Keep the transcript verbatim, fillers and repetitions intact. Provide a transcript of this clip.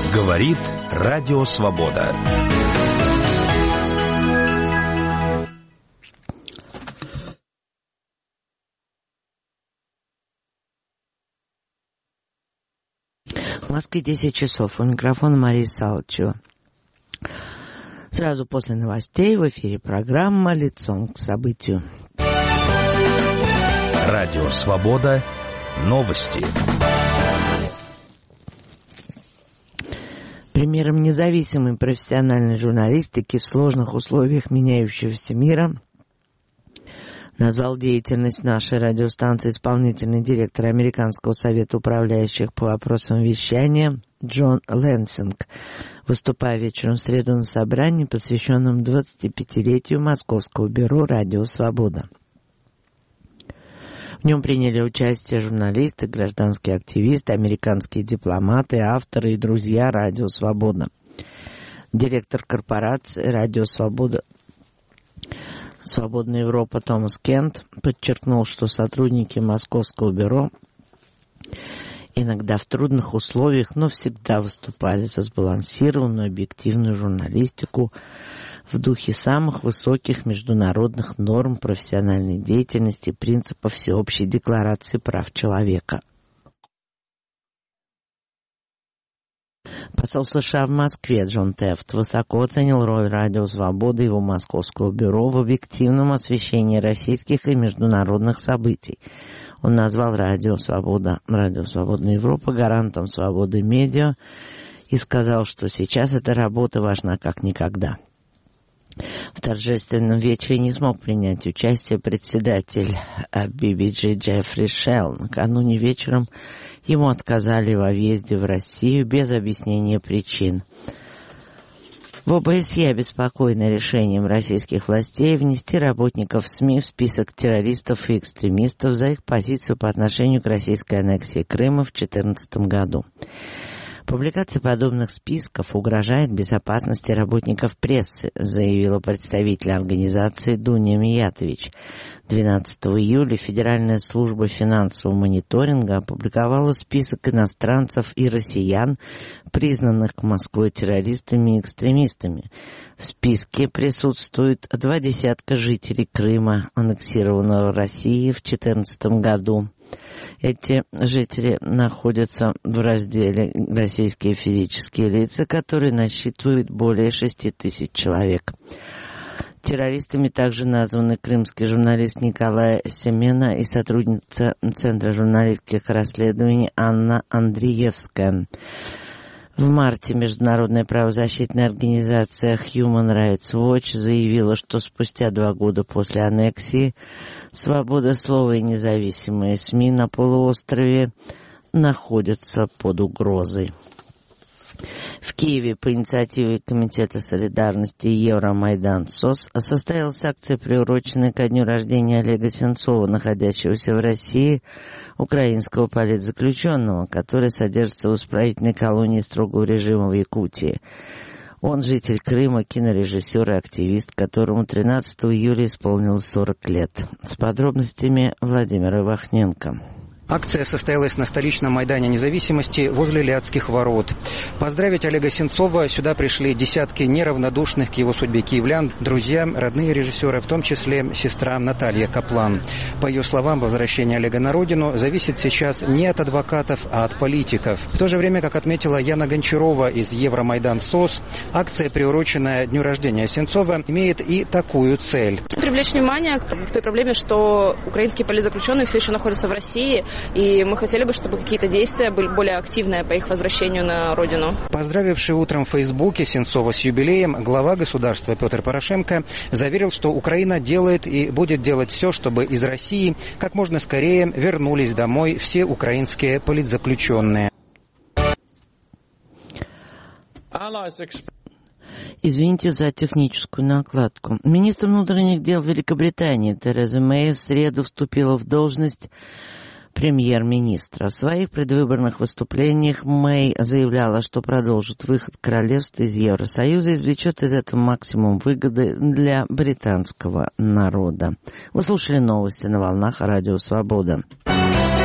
Говорит Радио Свобода. В Москве десять часов. У микрофона Мария Салчева. Сразу после новостей в эфире программа «Лицом к событию». Радио Свобода. Новости. Примером независимой профессиональной журналистики в сложных условиях меняющегося мира назвал деятельность нашей радиостанции исполнительный директор Американского совета управляющих по вопросам вещания Джон Лэнсинг, выступая вечером в среду на собрании, посвященном двадцатипятилетию Московского бюро «Радио Свобода». В нем приняли участие журналисты, гражданские активисты, американские дипломаты, авторы и друзья «Радио Свобода». Директор корпорации «Радио Свобода» «Свободная Европа» Томас Кент подчеркнул, что сотрудники Московского бюро иногда в трудных условиях, но всегда выступали за сбалансированную, объективную журналистику в духе самых высоких международных норм профессиональной деятельности и принципов Всеобщей декларации прав человека. Посол США в Москве Джон Тефт высоко оценил роль «Радио Свободы» и его Московского бюро в объективном освещении российских и международных событий. Он назвал «Радио Свобода», «Радио Свободная Европа» гарантом свободы медиа и сказал, что сейчас эта работа важна как никогда. В торжественном вечере не смог принять участие председатель би би джи Джеффри Шелл. Накануне вечером ему отказали во въезде в Россию без объяснения причин. В о бэ эс е обеспокоены решением российских властей внести работников СМИ в список террористов и экстремистов за их позицию по отношению к российской аннексии Крыма в две тысячи четырнадцатом году. Публикация подобных списков угрожает безопасности работников прессы, заявила представитель организации Дуня Миятович. двенадцатого июля Федеральная служба финансового мониторинга опубликовала список иностранцев и россиян, признанных Москвой террористами и экстремистами. В списке присутствуют два десятка жителей Крыма, аннексированного Россией в две тысячи четырнадцатом году. Эти жители находятся в разделе «Российские физические лица», который насчитывает более шести тысяч человек. Террористами также названы крымский журналист Николай Семена и сотрудница Центра журналистских расследований Анна Андреевская. В марте международная правозащитная организация Human Rights Watch заявила, что спустя два года после аннексии свобода слова и независимые СМИ на полуострове находятся под угрозой. В Киеве по инициативе Комитета солидарности Евромайдан СОС состоялась акция, приуроченная ко дню рождения Олега Сенцова, находящегося в России, украинского политзаключенного, который содержится в исправительной колонии строгого режима в Якутии. Он житель Крыма, кинорежиссер и активист, которому тринадцатого июля исполнилось сорок лет. С подробностями Владимира Вахненко. Акция состоялась на столичном Майдане Независимости возле Лядских ворот. Поздравить Олега Сенцова сюда пришли десятки неравнодушных к его судьбе киевлян, друзья, родные режиссера, в том числе сестра Наталья Каплан. По ее словам, возвращение Олега на родину зависит сейчас не от адвокатов, а от политиков. В то же время, как отметила Яна Гончарова из Евромайдан СОС, акция, приуроченная дню рождения Сенцова, имеет и такую цель. Привлечь внимание к той проблеме, что украинские политзаключенные все еще находятся в России, и мы хотели бы, чтобы какие-то действия были более активные по их возвращению на родину. Поздравивший утром в Фейсбуке Сенцова с юбилеем, глава государства Петр Порошенко заверил, что Украина делает и будет делать все, чтобы из России как можно скорее вернулись домой все украинские политзаключенные. Извините за техническую накладку. Министр внутренних дел Великобритании Тереза Мэй в среду вступила в должность премьер-министра. В своих предвыборных выступлениях Мэй заявляла, что продолжит выход королевства из Евросоюза и извлечет из этого максимум выгоды для британского народа. Вы слушали новости на волнах Радио Свобода.